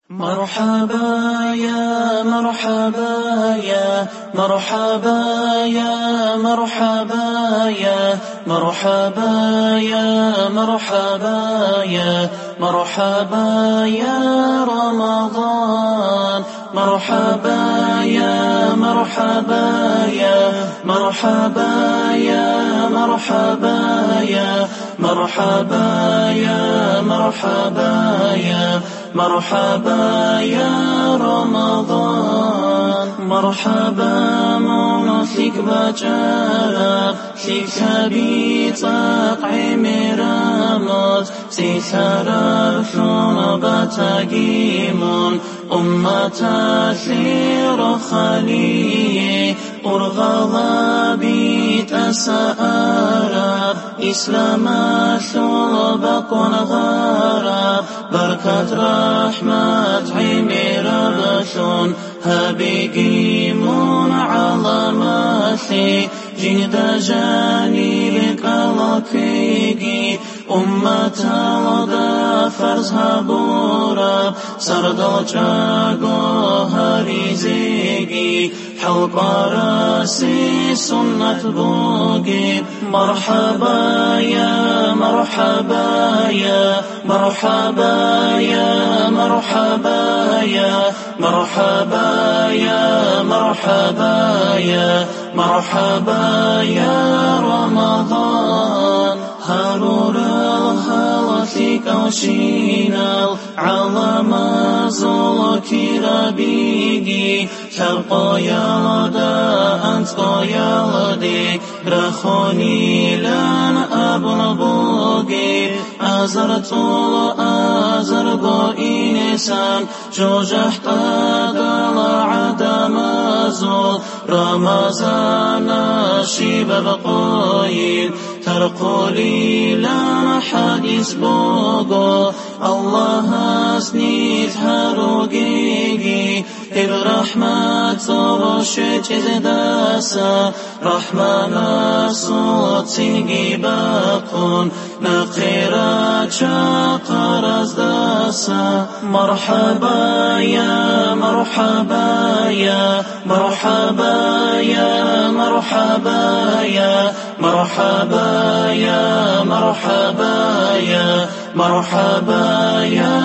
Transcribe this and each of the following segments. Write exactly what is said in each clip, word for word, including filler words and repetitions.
مرحبا يا مرحبا يا مرحبا يا مرحبا يا مرحبا يا مرحبا يا مرحبا يا رمضان مرحبا يا مرحبا يا مرحبا يا مرحبا يا مرحبا يا مرحبا يا مرحبا يا رمضان مرحبا مناسك بجرب سيكسبي تقعي مرامات سيسرفون بتقيمون أمة سير خليه أرغض بيت أسأرب إسلام سبق غرب بركة رحمة عمي ربسون هبيقيمون على ماسي جد جانبك لكيقي أمة لدى فرز هبورا سردل جاقو هريزيقي حلق راسي سنة بوقي مرحبا يا مرحبا يا مرحبا يا مرحبا يا مرحبا يا مرحبا يا مرحبا يا رمضان هارور الخلاصي كوشينال على ما زلك ربيقي شرق يلدا أنت يلدي رخوني لن أبن بوقي أزرت الأزرق إنسان جوجحت دل عدم زول رمضان شيب بقوين ترقلي لن حديث بوغو الله أسنيت هروقيقي برحمة رشد داسا رحمن صوت باقون نقرات شاقر داسا مرحبا يا مرحبا يا مرحبا يا مرحبا يا مرحبا يا مرحبا يا مرحبا يا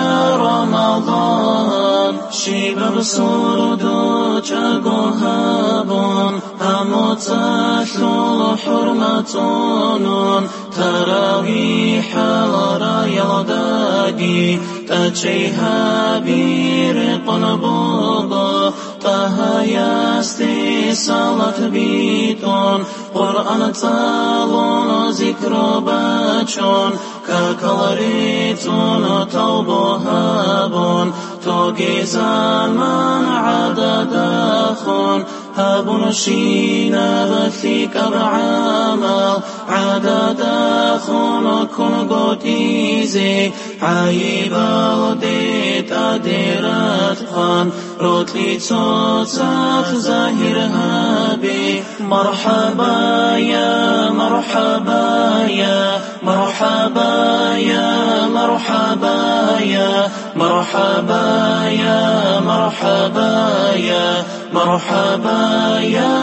رمضان شيب بصردو جاقو هابون همو تسلو حرمتونون تراويح لرا يلداقي تجيها بيرقن بوغو تهياستي صلاة بيتون قرآن تالون ذكر بچون كاكالريتون توبو هابون توقي زمان عدد خون هابون شينا بثيك بعمل عدد خون كن قديزي عيبال ديت أديرات خان روتلي توتاك زاهر هابي مرحبا يا مرحبا يا مرحبا يا مرحبا يا مرحبا يا مرحبا يا مرحبا يا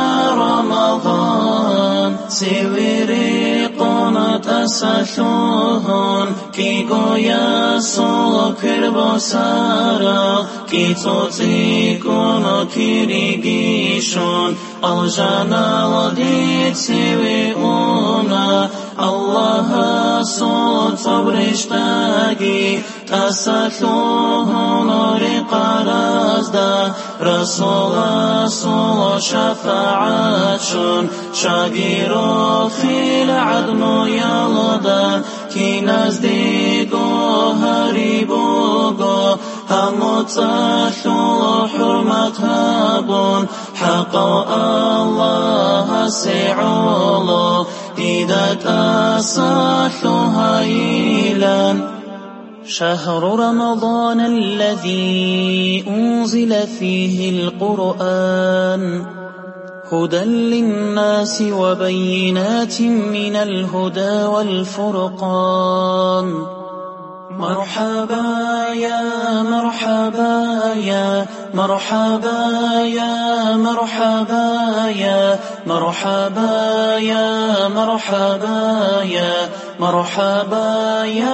رمضان سيويري قنات أساسوهن كي قويا سوكر بسارا كي توتي كونو كيريجيشون الجانا لديت سيويونا الله صوت صبرشتاقي تساتوهن رقارازدا رسول رسول شفاعتشون شاقيرو خيل عدنو يلدا كي نزديقو هريبوغو همو تسلو حرمت هابون حقو الله سيعولو ديدت أصلو هايلان شهر رمضان الذي أنزل فيه القرآن هدى للناس وبينات من الهدى والفرقان مرحبا يا مرحبا مرحبا يا مرحبا يا مرحبا يا مرحبا يا مرحبا يا مرحبا يا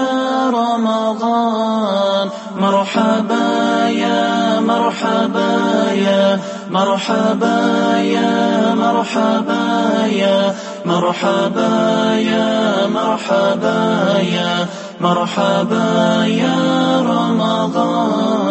رمضان مرحبا يا مرحبا يا مرحبا يا مرحبا يا مرحبا يا مرحبا يا مرحبا يا رمضان